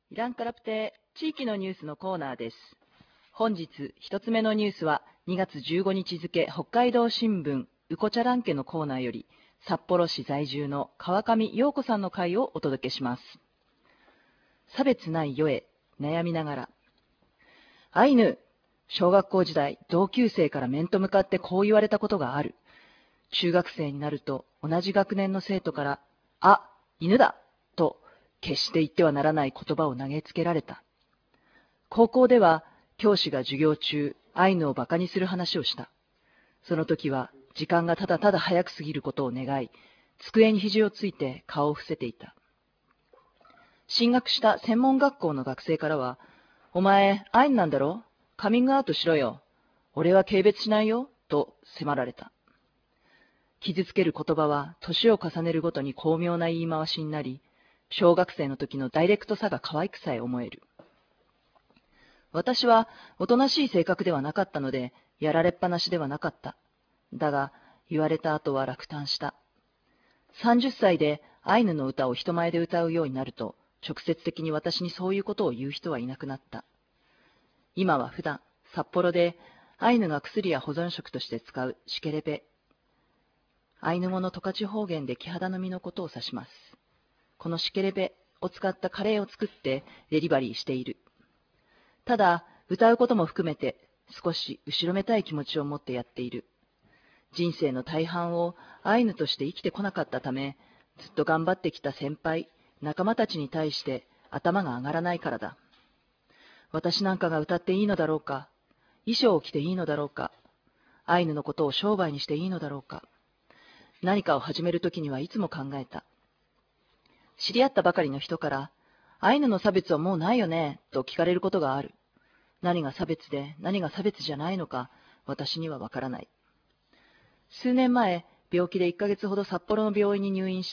イランカラプテ地域のニュースのコーナーです。本日一つ目のニュースは2月15日付北海道新聞ウコチャラン家のコーナーより札幌市在住の川上陽子さんの会をお届けします。差別ない世へ悩みながら。アイヌ、小学校時代同級生から面と向かってこう言われたことがある。中学生になると同じ学年の生徒からあ、犬だと決して言ってはならない言葉を投げつけられた。高校では教師が授業中アイヌをバカにする話をした。その時は時間がただただ早く過ぎることを願い、机に肘をついて顔を伏せていた。進学した専門学校の学生からは、お前アイヌなんだろ？カミングアウトしろよ。俺は軽蔑しないよ。と迫られた。傷つける言葉は年を重ねるごとに巧妙な言い回しになり、小学生の時のダイレクトさが可愛くさえ思える。私はおとなしい性格ではなかったので、やられっぱなしではなかった。だが、言われた後は落胆した。30歳でアイヌの歌を人前で歌うようになると、直接的に私にそういうことを言う人はいなくなった。今は普段、札幌でアイヌが薬や保存食として使うシケレペ。アイヌ語の十勝方言でキハダの実のことを指します。このシケレペを使ったカレーを作ってデリバリーしている。ただ、歌うことも含めて少し後ろめたい気持ちを持ってやっている。人生の大半をアイヌとして生きてこなかったため、ずっと頑張ってきた先輩、仲間たちに対して頭が上がらないからだ。私なんかが歌っていいのだろうか。衣装を着ていいのだろうか。アイヌのことを商売にしていいのだろうか。何かを始めるときにはいつも考えた。知り合ったばかりの人から、アイヌの差別はもうないよね、と聞かれることがある。何が差別で何が差別じゃないのか、私にはわからない。数年前、病気で1ヶ月ほど札幌の病院に入院した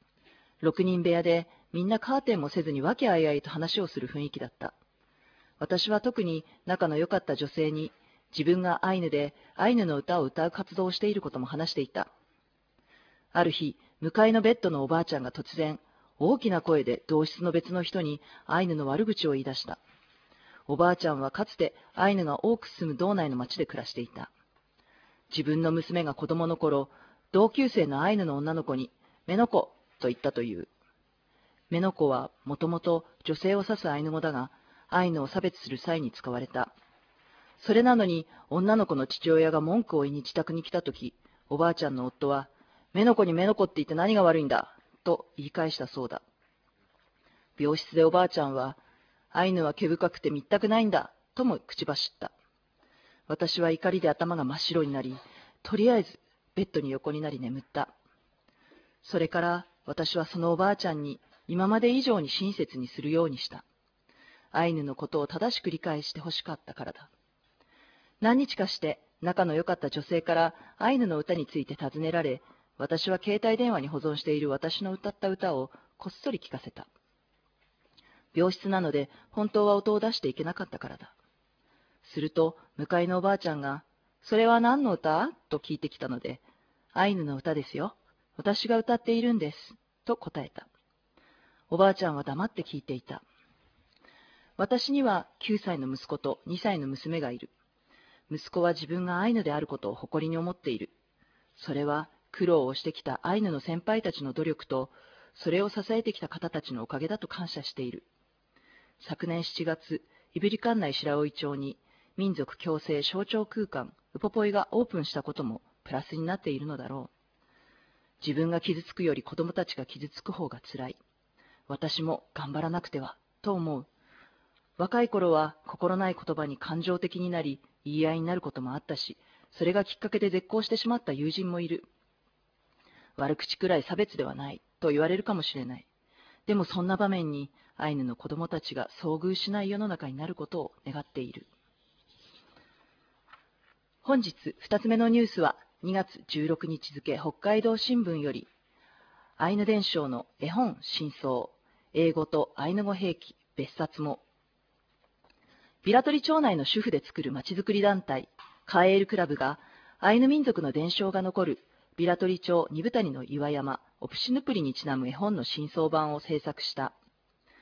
。6人部屋でみんなカーテンもせずに和気あいあいと話をする雰囲気だった。私は特に仲の良かった女性に、自分がアイヌでアイヌの歌を歌う活動をしていることも話していた。ある日、向かいのベッドのおばあちゃんが突然、大きな声で同室の別の人にアイヌの悪口を言い出した。おばあちゃんはかつてアイヌが多く住む道内の町で暮らしていた。自分の娘が子供の頃、同級生のアイヌの女の子に、メノコと言ったという。メノコはもともと女性を指すアイヌ語だが、アイヌを差別する際に使われた。それなのに女の子の父親が文句を言いに自宅に来たとき、おばあちゃんの夫は、メノコにメノコって言って何が悪いんだと言い返したそうだ。病室でおばあちゃんは、アイヌは毛深くてみったくないんだとも口走った。私は怒りで頭が真っ白になり、とりあえずベッドに横になり眠った。それから私はそのおばあちゃんに今まで以上に親切にするようにした。アイヌのことを正しく理解してほしかったからだ。何日かして仲の良かった女性からアイヌの歌について尋ねられ、私は携帯電話に保存している私の歌った歌をこっそり聞かせた。病室なので本当は音を出していけなかったからだ。すると向かいのおばあちゃんが、それは何の歌と聞いてきたので、アイヌの歌ですよ。私が歌っているんです。と答えた。おばあちゃんは黙って聞いていた。私には9歳の息子と2歳の娘がいる。息子は自分がアイヌであることを誇りに思っている。それは苦労をしてきたアイヌの先輩たちの努力と、それを支えてきた方たちのおかげだと感謝している。昨年7月、胆振管内白老町に民族共生象徴空間ウポポイがオープンしたこともプラスになっているのだろう。自分が傷つくより子供たちが傷つく方がつらい。私も頑張らなくては、と思う。若い頃は心ない言葉に感情的になり、言い合いになることもあったし、それがきっかけで絶交してしまった友人もいる。悪口くらい差別ではないと言われるかもしれない。でもそんな場面にアイヌの子供たちが遭遇しない世の中になることを願っている。本日2つ目のニュースは2月16日付北海道新聞より、アイヌ伝承の絵本新装、英語とアイヌ語兵器別冊も。平取町内の主婦で作るまちづくり団体、カーエールクラブが、アイヌ民族の伝承が残る平取町二部谷の岩山、オプシヌプリにちなむ絵本の新装版を制作した。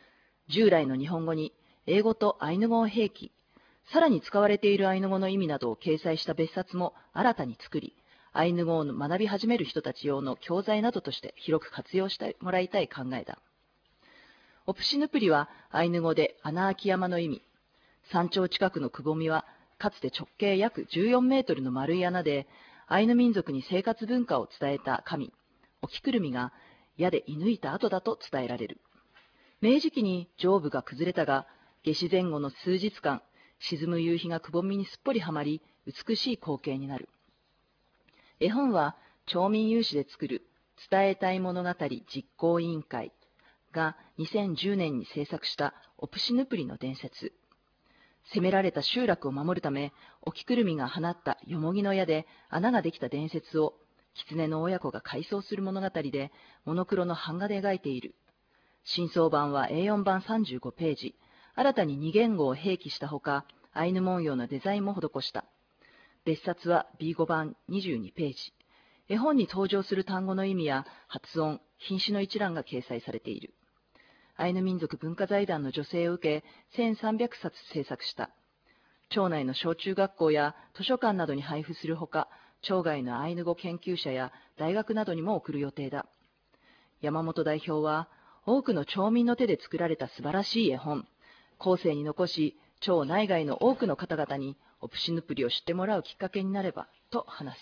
従来の日本語に英語とアイヌ語を併記、さらに使われているアイヌ語の意味などを掲載した別冊も新たに作り、アイヌ語を学び始める人たち用の教材などとして広く活用してもらいたい考えだ。オプシヌプリはアイヌ語で穴開き山の意味。山頂近くのくぼみは、かつて直径約14メートルの丸い穴で、アイヌ民族に生活文化を伝えた神、オキクルミが矢で射抜いた後だと伝えられる。明治期に上部が崩れたが、夏至前後の数日間、沈む夕日がくぼみにすっぽりはまり、美しい光景になる。絵本は、町民有志で作る伝えたい物語実行委員会が2010年に制作したオプシヌプリの伝説。攻められた集落を守るため、オキクルミが放ったヨモギの矢で穴ができた伝説を、狐の親子が回想する物語で、モノクロの版画で描いている。新装版は A4 版35ページ、新たに2言語を併記したほか、アイヌ文様のデザインも施した。別冊は B5 版22ページ。絵本に登場する単語の意味や発音、品詞の一覧が掲載されている。アイヌ民族文化財団の助成を受け、1300冊制作した。町内の小中学校や図書館などに配布するほか、町外のアイヌ語研究者や大学などにも送る予定だ。山本代表は、多くの町民の手で作られた素晴らしい絵本、後世に残し、町内外の多くの方々にオプシヌプリを知ってもらうきっかけになれば、と話す。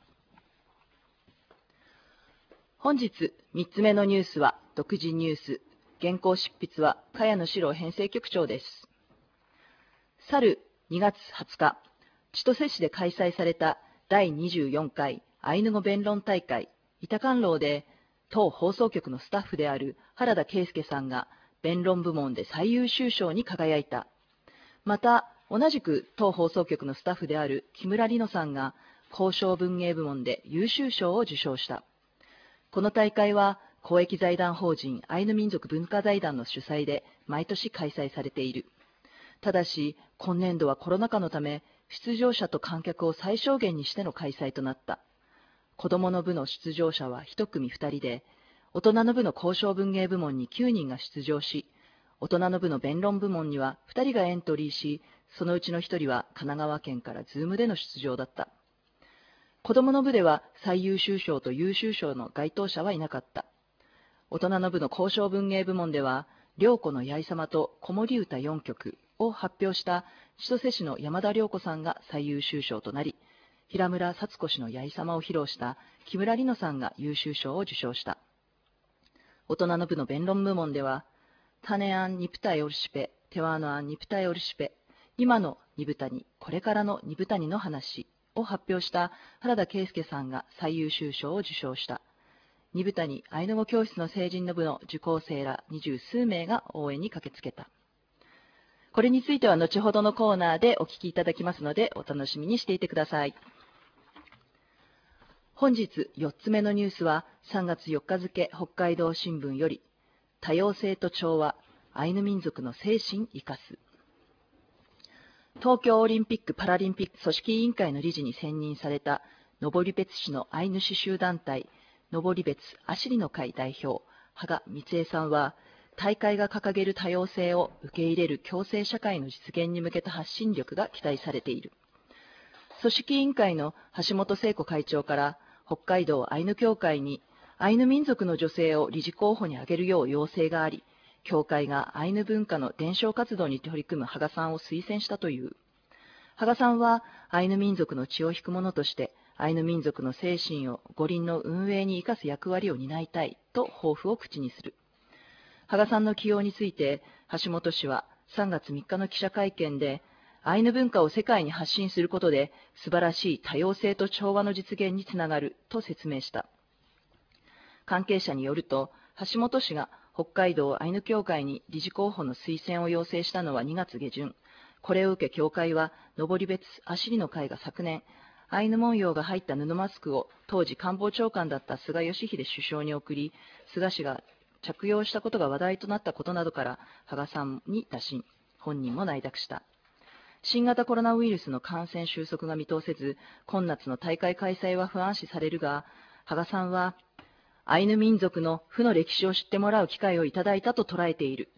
本日3つ目のニュースは独自ニュース。原稿執筆は茅野史郎編成局長です。去る2月20日、千歳市で開催された第24回アイヌ語弁論大会、板観楼で、当放送局のスタッフである原田圭介さんが弁論部門で最優秀賞に輝いた。また、同じく当放送局のスタッフである木村里乃さんが交渉文芸部門で優秀賞を受賞した。この大会は公益財団法人アイヌ民族文化財団の主催で毎年開催されている。ただし、今年度はコロナ禍のため、出場者と観客を最小限にしての開催となった。子どもの部の出場者は1組2人で、大人の部の交渉文芸部門に9人が出場し、大人の部の弁論部門には2人がエントリーし、そのうちの1人は神奈川県からズームでの出場だった。子どもの部では最優秀賞と優秀賞の該当者はいなかった。大人の部の交渉文芸部門では、良子のやいさまと子守歌4曲を発表した千歳市の山田良子さんが最優秀賞となり、平村幸子氏のやいさまを披露した木村里乃さんが優秀賞を受賞した。大人の部の弁論部門では、種案ニプタイオルシペ、テワーノ案ニプタイオルシペ、今のニブタニ、これからのニブタニの話を発表した原田圭介さんが最優秀賞を受賞した。ニブタニアイヌ語教室の成人の部の受講生ら20数名が応援に駆けつけた。これについては後ほどのコーナーでお聞きいただきますので、お楽しみにしていてください。本日4つ目のニュースは3月4日付北海道新聞より、多様性と調和、アイヌ民族の精神生かす。東京オリンピック・パラリンピック組織委員会の理事に選任された登別市のアイヌ刺繍団体、登別アシリの会代表、羽賀光恵さんは、大会が掲げる多様性を受け入れる共生社会の実現に向けた発信力が期待されている。組織委員会の橋本聖子会長から、北海道アイヌ協会にアイヌ民族の女性を理事候補に挙げるよう要請があり、協会がアイヌ文化の伝承活動に取り組む羽賀さんを推薦したという。羽賀さんはアイヌ民族の血を引く者として、アイヌ民族の精神を五輪の運営に生かす役割を担いたいと抱負を口にする。羽賀さんの起用について、橋本氏は3月3日の記者会見で、アイヌ文化を世界に発信することで、素晴らしい多様性と調和の実現につながると説明した。関係者によると、橋本氏が北海道アイヌ協会に理事候補の推薦を要請したのは2月下旬。これを受け協会は、登別アシリの会が昨年、アイヌ文様が入った布マスクを当時官房長官だった菅義偉首相に送り、菅氏が着用したことが話題となったことなどから、羽賀さんに打診、本人も内諾した。新型コロナウイルスの感染収束が見通せず、今夏の大会開催は不安視されるが、羽賀さんは、アイヌ民族の負の歴史を知ってもらう機会をいただいたと捉えている。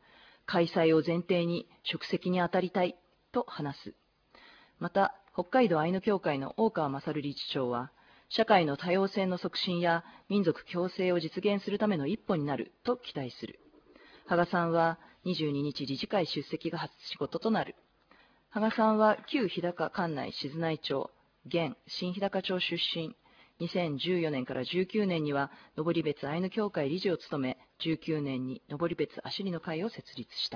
開催を前提に職責に当たりたいと話す。また、北海道アイヌ協会の大川勝理事長は、社会の多様性の促進や民族共生を実現するための一歩になると期待する。芳賀さんは22日理事会出席が初仕事となる。芳賀さんは旧日高管内静内町、現新日高町出身。2014年から19年には登別アイヌ協会理事を務め、19年に登別アシリの会を設立した。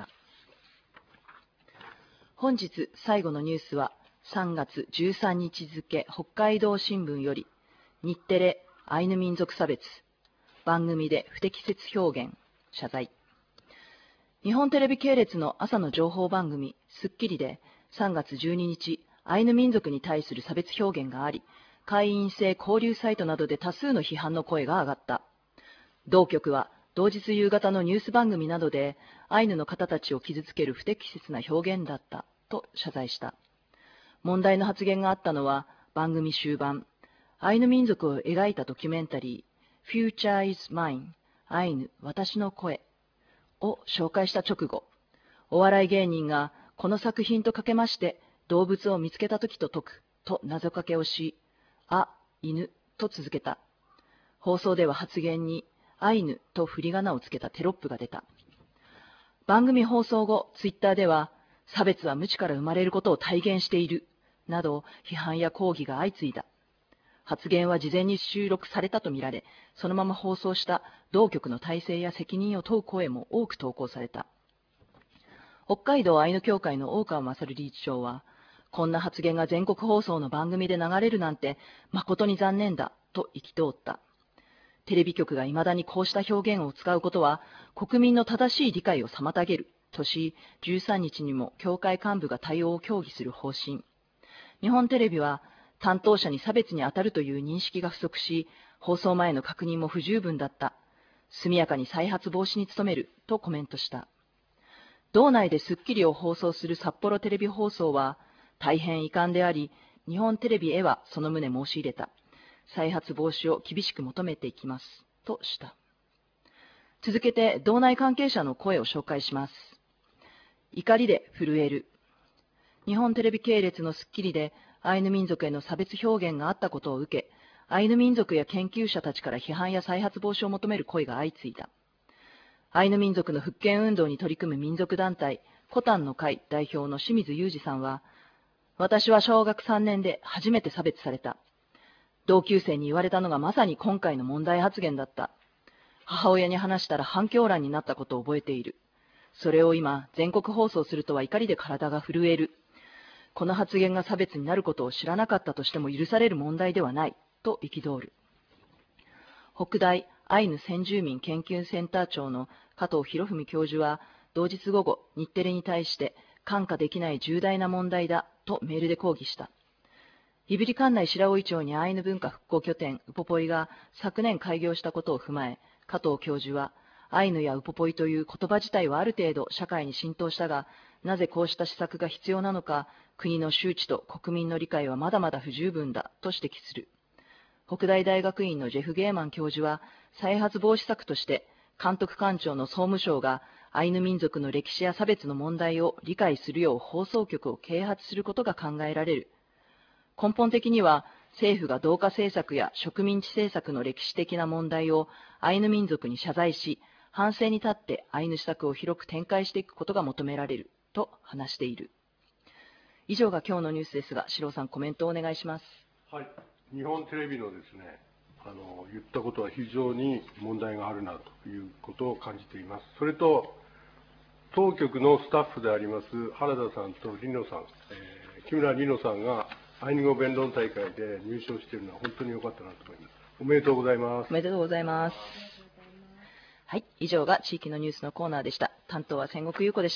本日最後のニュースは3月13日付北海道新聞より、日テレアイヌ民族差別、番組で不適切表現、謝罪。日本テレビ系列の朝の情報番組スッキリで3月12日、アイヌ民族に対する差別表現があり、会員制交流サイトなどで多数の批判の声が上がった。同局は同日夕方のニュース番組などでアイヌの方たちを傷つける不適切な表現だったと謝罪した。問題の発言があったのは番組終盤、アイヌ民族を描いたドキュメンタリー Future is Mine アイヌ私の声を紹介した直後、お笑い芸人がこの作品とかけまして動物を見つけたときと解くと謎かけをし、犬と続けた。放送では発言にアイヌと振り仮名をつけたテロップが出た。番組放送後、ツイッターでは差別は無知から生まれることを体現しているなど批判や抗議が相次いだ。発言は事前に収録されたとみられ、そのまま放送した同局の体制や責任を問う声も多く投稿された。北海道アイヌ協会の大川勝理事長は、こんな発言が全国放送の番組で流れるなんて誠に残念だと憤った。テレビ局が未だにこうした表現を使うことは国民の正しい理解を妨げるとし、13日にも協会幹部が対応を協議する方針。日本テレビは担当者に差別に当たるという認識が不足し、放送前の確認も不十分だった。速やかに再発防止に努めるとコメントした。道内でスッキリを放送する札幌テレビ放送は、大変遺憾であり、日本テレビへはその旨申し入れた。再発防止を厳しく求めていきます。とした。続けて、道内関係者の声を紹介します。怒りで震える。日本テレビ系列のスッキリで、アイヌ民族への差別表現があったことを受け、アイヌ民族や研究者たちから批判や再発防止を求める声が相次いだ。アイヌ民族の復権運動に取り組む民族団体、コタンの会代表の清水裕二さんは、私は小学3年で初めて差別された。同級生に言われたのがまさに今回の問題発言だった。母親に話したら反響欄になったことを覚えている。それを今、全国放送するとは怒りで体が震える。この発言が差別になることを知らなかったとしても許される問題ではない、と憤る。北大アイヌ先住民研究センター長の加藤博文教授は、同日午後、日テレに対して、看過できない重大な問題だとメールで抗議した。胆振管内白老町にアイヌ文化復興拠点ウポポイが昨年開業したことを踏まえ、加藤教授は、アイヌやウポポイという言葉自体はある程度社会に浸透したが、なぜこうした施策が必要なのか、国の周知と国民の理解はまだまだ不十分だと指摘する。北大大学院のジェフ・ゲーマン教授は、再発防止策として、監督官庁の総務省がアイヌ民族の歴史や差別の問題を理解するよう放送局を啓発することが考えられる。根本的には、政府が同化政策や植民地政策の歴史的な問題をアイヌ民族に謝罪し、反省に立ってアイヌ施策を広く展開していくことが求められると話している。以上が今日のニュースですが、四郎さん、コメントをお願いします。 はい、日本テレビのですね、言ったことは非常に問題があるなということを感じています。それと、当局のスタッフであります原田さんとリノさん、木村リノさんがアイヌ語弁論大会で入賞しているのは本当に良かったなと思います。おめでとうございます。 おめでとうございます。はい、以上が地域のニュースのコーナーでした。担当は千国優子でした。